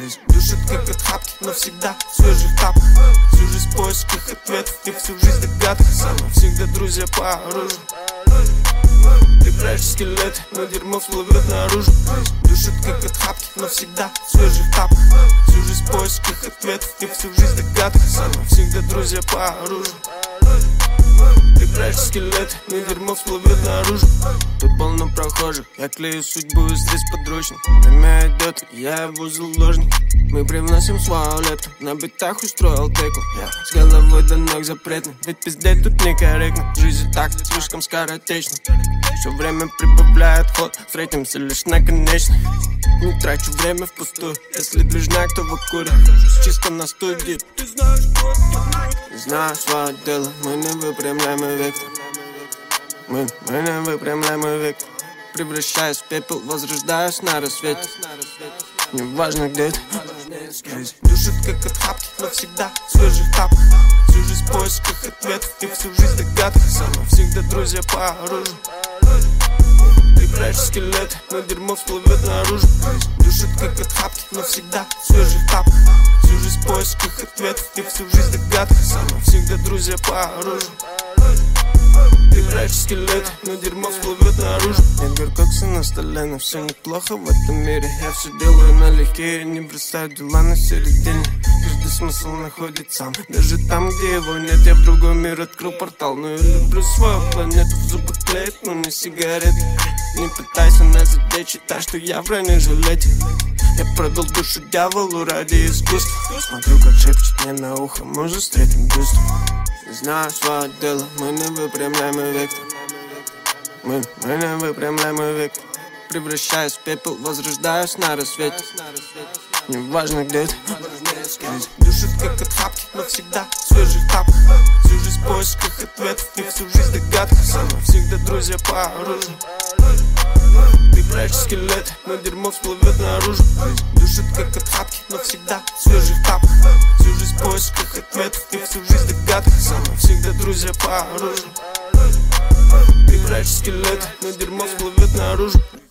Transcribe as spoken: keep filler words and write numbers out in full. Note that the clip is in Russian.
Жизнь душит как от хапки, но всегда в свежих тапках. Всю жизнь в поисках ответов и всю жизнь догадках. Со мной всегда друзья по оружию. Ты прячешь скелеты, но дерьмо всплывет наружу. Жизнь душит как от хапки, но всегда в свежих тапках. Всю жизнь в поисках ответов и всю жизнь догадках. Со мной всегда друзья по оружию. Ты прячешь скелеты, но дерьмо всплывет наружу. Тут полно прохожих, я клею судьбу из здесь подручных. Время идет, я его заложник. Мы привносим свою лепту, на битах устроил теку. Я с головой до ног запретный, ведь пиздеть тут некорректно. Жизнь так слишком скоротечна, все время прибавляет ход, встретимся лишь на конечной. Не трачу время впустую, если движняк, то в аккуре. Чисто на студии. Знаю свое дело, мы не выпрямляем вектор. Мы, мы не выпрямляем вектор. Превращаюсь в пепел, возрождаюсь на рассвете. Неважно где ты. Жизнь душит как от хапки, но всегда в свежих тапках. Всю жизнь в поисках ответов и всю жизнь догадках. Со мной всегда друзья по оружию. Ты прячешь скелеты, но дерьмо всплывет наружу. Жизнь душит как от хапки, но всегда в свежих тапках. Всю жизнь в поисках ответов и всю жизнь догадках. Со мной всегда друзья по оружию. Ты прячешь скелеты, но дерьмо всплывет наружу. Нет горкокса на столе, но все неплохо в этом мире. Я все делаю налегке, не бросаю дела на середине. Каждый смысл находит сам, даже там, где его нет. Я в другой мир открыл портал, но я люблю свою планету. В зубах клеит, но не сигарет. Не пытайся нас задеть, считай, что я в районе жилете. Я продал душу дьяволу ради искусства. Смотрю, как шепчет мне на ухо, мы же встретим бюст. Знаю свое дело, мы не выпрямляем вектор. Мы, мы не выпрямляем вектор. Превращаюсь в пепел, возрождаюсь на рассвете. Неважно где ты. Жизнь душит как от хапки, но всегда в свежих тапках. Всю жизнь в поисках ответов и всю жизнь догадках. Со мной всегда друзья по оружию. Ты прячешь скелеты, но дерьмо всплывет наружу. Жизнь душит как от хапки, но всегда в свежих тапках. Всю жизнь в поисках ответов и всю жизнь догадках. Со мной всегда друзья по оружию. Ты прячешь скелеты, но дерьмо всплывет наружу.